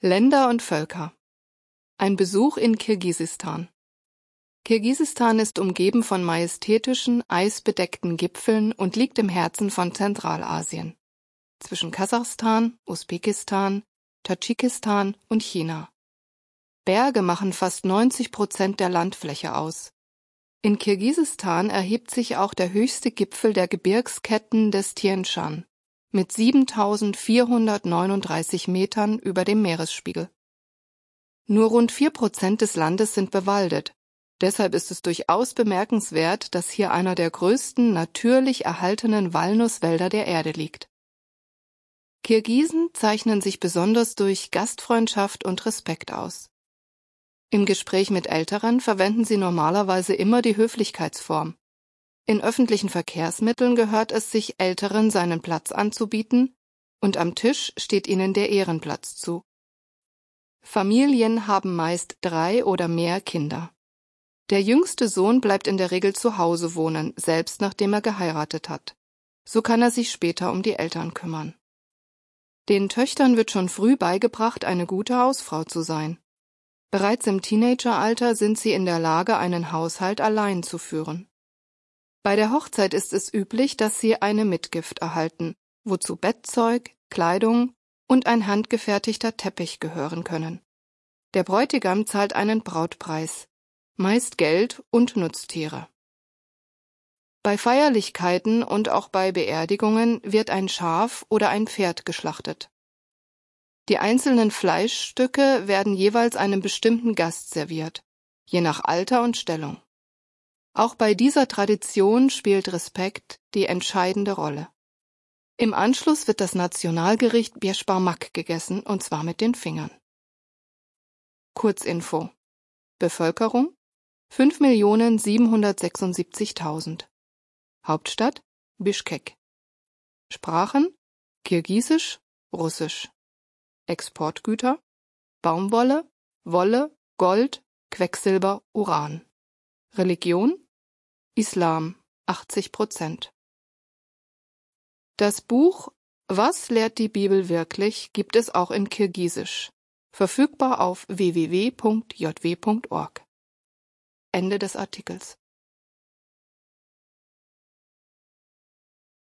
Länder und Völker. Ein Besuch in Kirgisistan. Kirgisistan ist umgeben von majestätischen, eisbedeckten Gipfeln und liegt im Herzen von Zentralasien, zwischen Kasachstan, Usbekistan, Tadschikistan und China. Berge machen fast 90% der Landfläche aus. In Kirgisistan erhebt sich auch der höchste Gipfel der Gebirgsketten des Tien Shan mit 7.439 Metern über dem Meeresspiegel. Nur rund 4% des Landes sind bewaldet. Deshalb ist es durchaus bemerkenswert, dass hier einer der größten natürlich erhaltenen Walnusswälder der Erde liegt. Kirgisen zeichnen sich besonders durch Gastfreundschaft und Respekt aus. Im Gespräch mit Älteren verwenden sie normalerweise immer die Höflichkeitsform. In öffentlichen Verkehrsmitteln gehört es sich, Älteren seinen Platz anzubieten, und am Tisch steht ihnen der Ehrenplatz zu. Familien haben meist 3 oder mehr Kinder. Der jüngste Sohn bleibt in der Regel zu Hause wohnen, selbst nachdem er geheiratet hat. So kann er sich später um die Eltern kümmern. Den Töchtern wird schon früh beigebracht, eine gute Hausfrau zu sein. Bereits im Teenageralter sind sie in der Lage, einen Haushalt allein zu führen. Bei der Hochzeit ist es üblich, dass sie eine Mitgift erhalten, wozu Bettzeug, Kleidung und ein handgefertigter Teppich gehören können. Der Bräutigam zahlt einen Brautpreis, meist Geld und Nutztiere. Bei Feierlichkeiten und auch bei Beerdigungen wird ein Schaf oder ein Pferd geschlachtet. Die einzelnen Fleischstücke werden jeweils einem bestimmten Gast serviert, je nach Alter und Stellung. Auch bei dieser Tradition spielt Respekt die entscheidende Rolle. Im Anschluss wird das Nationalgericht Bierzbarmak gegessen, und zwar mit den Fingern. Kurzinfo: Bevölkerung 5.776.000. Hauptstadt Bischkek. Sprachen Kirgisisch, Russisch. Exportgüter Baumwolle, Wolle, Gold, Quecksilber, Uran. Religion Islam 80%. Das Buch Was lehrt die Bibel wirklich gibt es auch in Kirgisisch, verfügbar auf www.jw.org. Ende des Artikels.